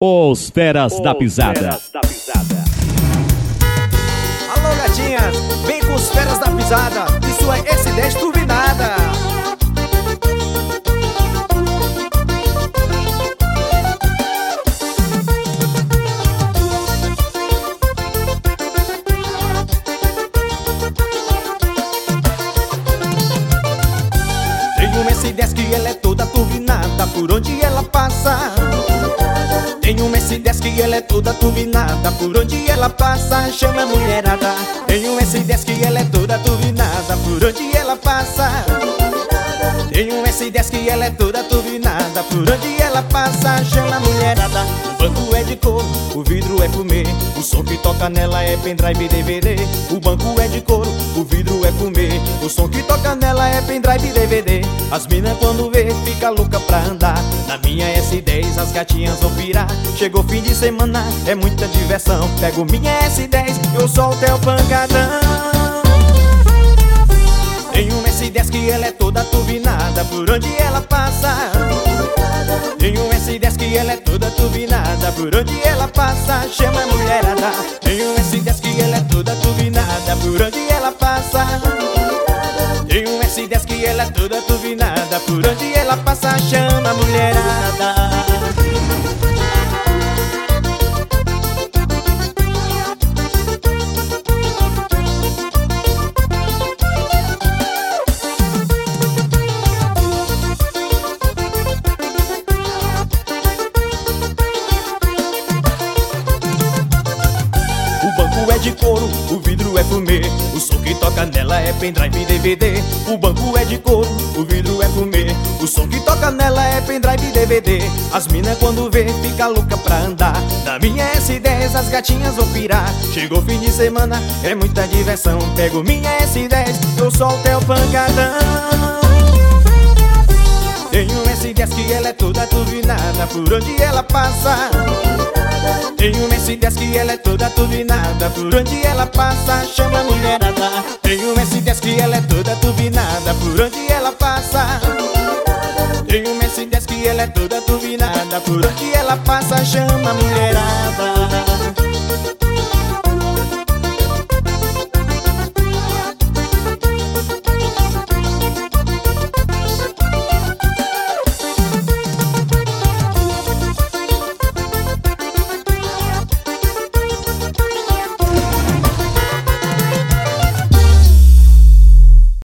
Os Feras da Pisada. Alô, gatinhas, vem com os Feras da Pisada. Isso é S10 turbinada. Tem uma S10 que ela é toda turbinada, por onde ela passa. Tem uma S10 que ela é toda turbinada, por onde ela passa chama a mulherada. Tem uma S10 que ela é toda turbinada, por onde ela passa. Tem uma S10 que ela é toda turbinada, por onde ela passa chama a mulherada. O banco é de couro, o vidro é fumê, o som que toca nela é pendrive e DVD. O banco é de couro, o vidro é fumê, o som que toca nela é pendrive e DVD. As minas quando vê fica louca pra andar. Na minha S10 as gatinhas vão pirar. Chegou fim de semana, é muita diversão. Pego minha S10, eu solto é o pancadão. Tem uma S10 que ela é toda turbinada, por onde ela passa. Tem uma S10 que ela é toda turbinada, por onde ela passa chama a mulherada. Tem uma S10 que ela é toda turbinada, por onde ela passa. Tem uma S10 que ela é toda turbinada, por onde ela passa chama a mulherada. O banco é de couro, o vidro é fumê, o som que toca nela é pendrive e DVD. O banco é de couro, o vidro é fumê, o som que toca nela é pendrive e DVD. As minas quando vê fica louca pra andar. Na minha S10 as gatinhas vão pirar. Chegou fim de semana, é muita diversão. Pego minha S10, eu solto é o pancadão. Tem uma S10 que ela é toda turbinada, por onde ela passa. Tem uma S10 que ela é toda turbinada, por onde ela passa chama a mulherada. Tem uma S10 que ela é toda turbinada, por onde ela passa. Tem uma S10 que ela é toda turbinada, por onde ela passa chama a mulherada.